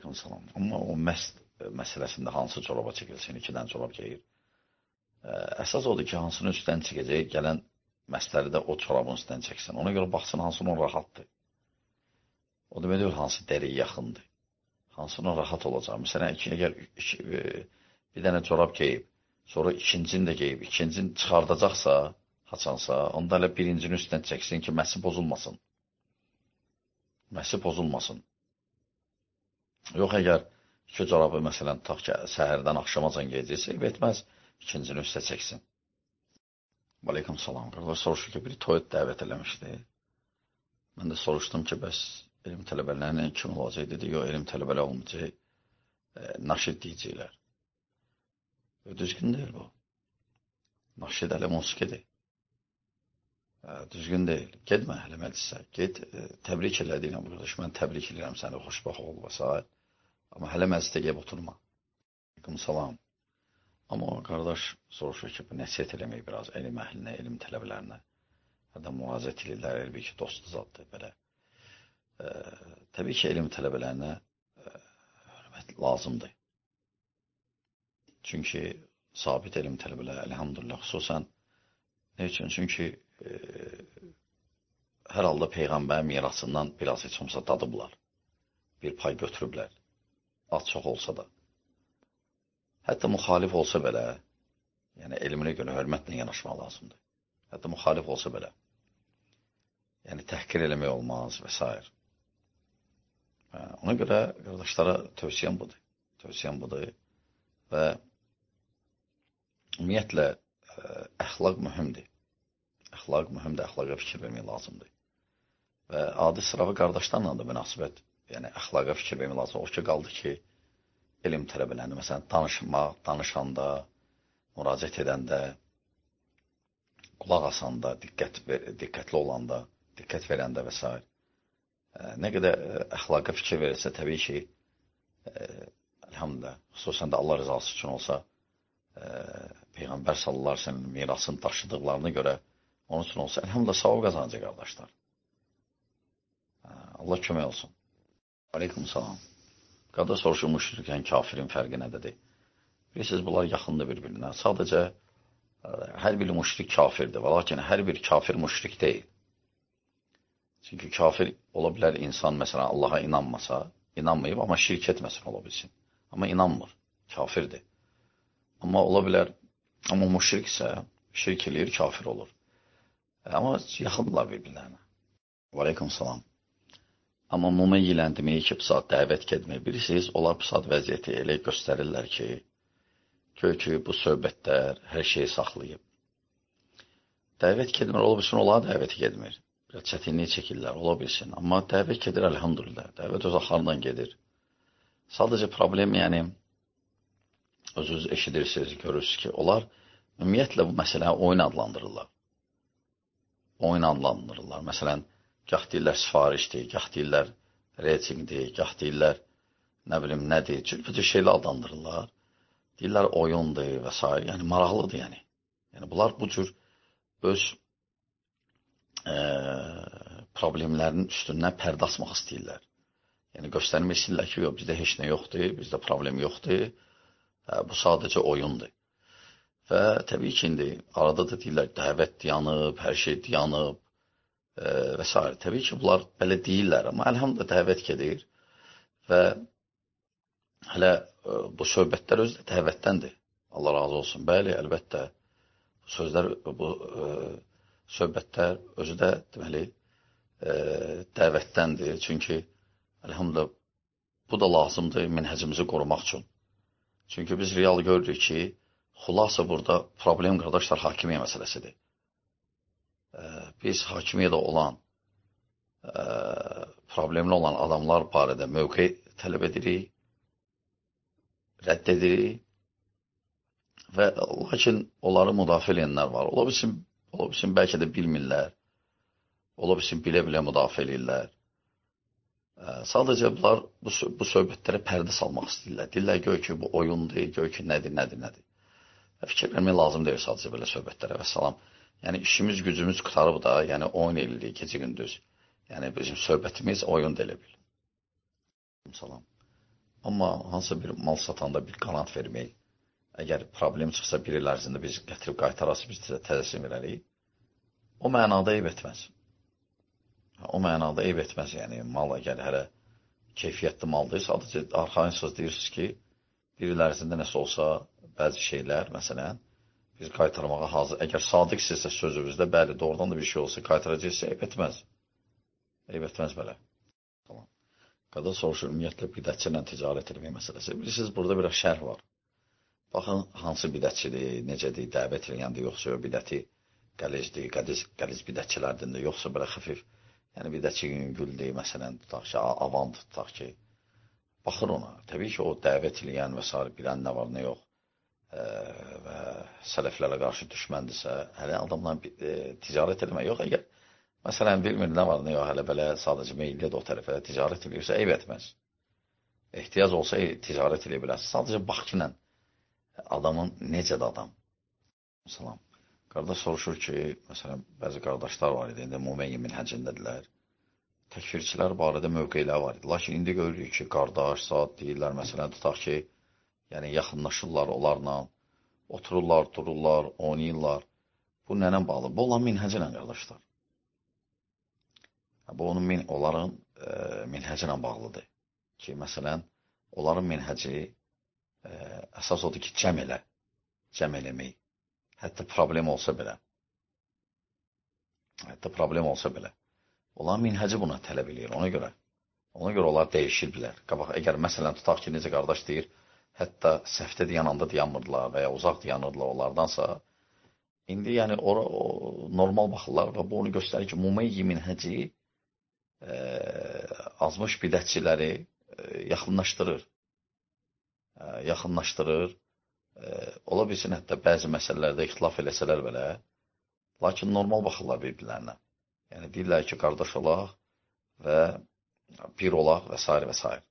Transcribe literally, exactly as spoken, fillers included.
Aleyküm salam. Amma o məst məsələsində hansı coraba çəkilsin, ikidən corab geyir. Əsas odur ki, hansının üstdən çəkəcək, gələn məstəri də o çorabın üstdən çəksin. Ona görə baxsın, hansının rahatdır. O demək deyil, hansı dəriyə yaxındır. Hansının rahat olacaq. Məsələn, iki, əgər iki, bir dənə corab geyib, sonra ikincini də geyib, ikincini çıxardacaqsa, haçansa, onda elə birincinin üstdən çəksin ki, məsi pozulmasın. Məsi pozulmasın. Yox, əgər iki corabı, məsələn, tutaq ki, səhərdən axşamacan geyəcəksə, etməz, ikincini üstə çəksin. Aleyküm salam. Qardaş soruşur ki, biri toyot dəvət eləmişdi. Mən də soruşdum ki, bəs elm tələbələrinin kim olacaq? Dedi, yox, elm tələbələr olmayacaq, e, naşid deyəcəklər. Düzgün deyil bu. Naşid hələ musiqidir. E, düzgün deyil. Gedmə hələ məclisə. Ged, e, təbrik elədiyinə bu qardaş. Mən təbrik edirəm səni, xoşbax ol və s. Amma hələ məclisdə gəlib oturma. Aleyküm salam. Amma o qardaş soruşur ki, bu nəsiyyət eləmək biraz elm əhlinə, elm tələbələrinə. Hətta müraciət edirlər, elbə ki, dostu zaddır belə. E, təbii ki, elm tələbələrinə e, hörmət lazımdır. Çünki sabit elm tələbələri, elhamdülillah, xüsusən nə üçün? Çünki e, hər halda Peyğəmbər mirasından biraz heç olmasa dadıblar. Bir pay götürüblər. Az çox olsa da. Hətta müxalif olsa belə, yəni elminə görə hörmətlə yanaşmaq lazımdır. Hətta müxalif olsa belə. Yəni təhqir eləmək olmaz və s. Ona görə qardaşlara tövsiyəm budur. Tövsiyəm budur. Və ümumiyyətlə əxlaq mühümdür. Əxlaq mühümdür, əxlaqa fikir vermək lazımdır. Və adi sıravi qardaşlarla da münasibət, yəni əxlaqa fikir vermək lazımdır. O ki, qaldı ki, elm tələbələrini, məsələn, danışmaq, danışanda, müraciət edəndə, qulaq asanda, diqqət, diqqətli olanda, diqqət verəndə və s. Nə qədər əxlaqa fikir verirsə, təbii ki, e, elhamdülillah, xüsusən də Allah rızası üçün olsa, e, Peyğəmbər sallallahu əleyhi və səlləm mirasını daşıdıqlarına görə, onun üçün olsa, elhamdülillah, savab qazanacaq qardaşlar. Allah kömək olsun. Aleyküm salam. Qardaş soruşur, müşrikən kafirin fərqi nədədir? Bilirsiniz, bunlar yaxındır bir-birinə. Sadəcə, hər bir müşrik kafirdir. Və lakin hər bir kafir müşrik deyil. Çünki kafir ola bilər insan, məsələn, Allaha inanmasa, inanmayıb, amma şirk etməsin ola bilsin. Amma inanmır, kafirdir. Amma ola bilər, amma müşrik isə şirk eləyir, kafir olur. Amma yaxındırlar bir-birlərinə. Və aleyküm salam. Amma müməyyilən demək ki, bu saat dəvət gedmək. Bilirsiniz, onlar bu saat vəziyyəti elə göstərirlər ki, göy ki, bu söhbətlər hər şeyi saxlayıb. Dəvət gedmir, ola bilsin, onlar dəvəti gedmir. Biraz çətinliyi çəkirlər, ola bilsin. Amma dəvət gedir, əlhamdülillah. Dəvət öz axarından gedir. Sadəcə problem, yəni, özünüz eşidirsiniz, görürsünüz ki, onlar ümumiyyətlə bu məsələni oyun adlandırırlar. Oyun adlandırırlar. Məsələn, gah deyirlər sifarişdir, gah deyirlər reytingdir, gah deyirlər nə bilim nədir, cürbücür şeylə adlandırırlar. Deyirlər oyundur və s. Yəni maraqlıdır yəni. Yəni bunlar bu cür öz e, problemlərinin üstündən pərdə asmaq istəyirlər. Yəni göstərmək istəyirlər ki, yox, bizdə heç nə yoxdur, bizdə problem yoxdur, e, bu sadəcə oyundur. Və təbii ki, indi arada da deyirlər dəvət dayanıb, hər şey dayanıb, və s. Təbii ki, bunlar belə deyirlər, amma əlhamdülillah dəvət gedir və hələ bu söhbətlər özü də dəvətdəndir. Allah razı olsun. Bəli, əlbəttə, bu sözlər, bu ə, söhbətlər özü də deməli ə, dəvətdəndir. Çünki əlhamdülillah bu da lazımdır minhəcimizi qorumaq üçün. Çünki biz real görürük ki, xulasa burada problem qardaşlar hakimiyyə məsələsidir. Biz hakimiyyədə olan, ə, problemli olan adamlar barədə mövqe tələb edirik, rədd edirik və lakin onları müdafiə edənlər var. Ola bilsin, ola bilsin, bəlkə də bilmirlər, ola bilsin, bilə-bilə müdafiə edirlər. Ə, sadəcə bunlar bu, bu söhbətlərə pərdə salmaq istəyirlər. Deyirlər, göy ki, bu oyundur, göy ki, nədir, nədir, nədir. Fikir vermək lazım deyil sadəcə belə söhbətlərə və salam. Yəni, işimiz, gücümüz qutarıb da, yəni oyun eləyirik gecə gündüz. Yəni, bizim söhbətimiz oyun da elə bil. Salam. Amma hansısa bir mal satanda bir qanat vermək, əgər problem çıxsa bir il ərzində biz gətirib qaytarası biz təzəsini verərik, o mənada eyb etməz. O mənada eyb etməz, yəni mal əgər hələ keyfiyyətli maldır, sadəcə arxayın söz deyirsiniz ki, bir il ərzində nəsə olsa, bəzi şeylər, məsələn, biz qaytarmağa hazır. Əgər sadiqsizsə sözünüzdə, bəli, doğrudan da bir şey olsa, qaytaracaqsa, eyb etməz. Eyb etməz belə. Tamam. Qada soruşur, ümumiyyətlə, bidətçi ilə ticarət etmək məsələsi. Bilirsiniz, burada biraz şərh var. Baxın, hansı bidətçidir, necədir, dəvət eləyəndir, yoxsa o bidəti qəlicdir, qəliz, qəliz bidətçilərdindir, yoxsa belə xəfif, yəni bidətçi yüngüldür, məsələn, tutaq ki, avamdır, tutaq ki, baxır ona. Təbii ki, o dəvət eləyən və s. bilən nə var, nə yox e, və sələflərə qarşı düşməndirsə, hələ adamla e, ticarət eləmək yox, əgər, məsələn, bilmir nə var, nə yox, hələ belə sadəcə meyilliyə də o tərəfə ticarət eləyirsə, eyb etməz. Ehtiyac olsa ticarət eləyə bilərsə, sadəcə baxınla adamın necədir adam. Məsələn, qardaş soruşur ki, məsələn, bəzi qardaşlar var idi, indi Mumeyyi minhəcindədirlər. Təkfirçilər barədə mövqeylər var idi. Lakin indi görürük ki, qardaş, saat deyirlər, məsələn, tutaq ki, yəni yaxınlaşırlar onlarla, otururlar, dururlar, oynayırlar. Bu nənə bağlı? Bu olan minhəcə ilə qardaşlar. Bu onun min, onların e, minhəcə ilə bağlıdır. Ki, məsələn, onların minhəci e, əsas odur ki, cəm elə, cəm eləmək. Hətta problem olsa belə. Hətta problem olsa belə. Onlar minhəci buna tələb edir, ona görə. Ona görə onlar dəyişir bilər. Qabaq, əgər məsələn tutaq ki, necə qardaş deyir, hətta səhvdə dayananda dayanmırdılar və ya uzaq dayanırdılar onlardansa, indi yəni ora o, normal baxırlar və bu onu göstərir ki, Mumeyyi minhəci e, azmış bidətçiləri e, yaxınlaşdırır. E, yaxınlaşdırır. E, ola bilsin hətta bəzi məsələlərdə ixtilaf eləsələr belə, lakin normal baxırlar bir-birlərinə. Yəni deyirlər ki, qardaş olaq və bir olaq və s. və s.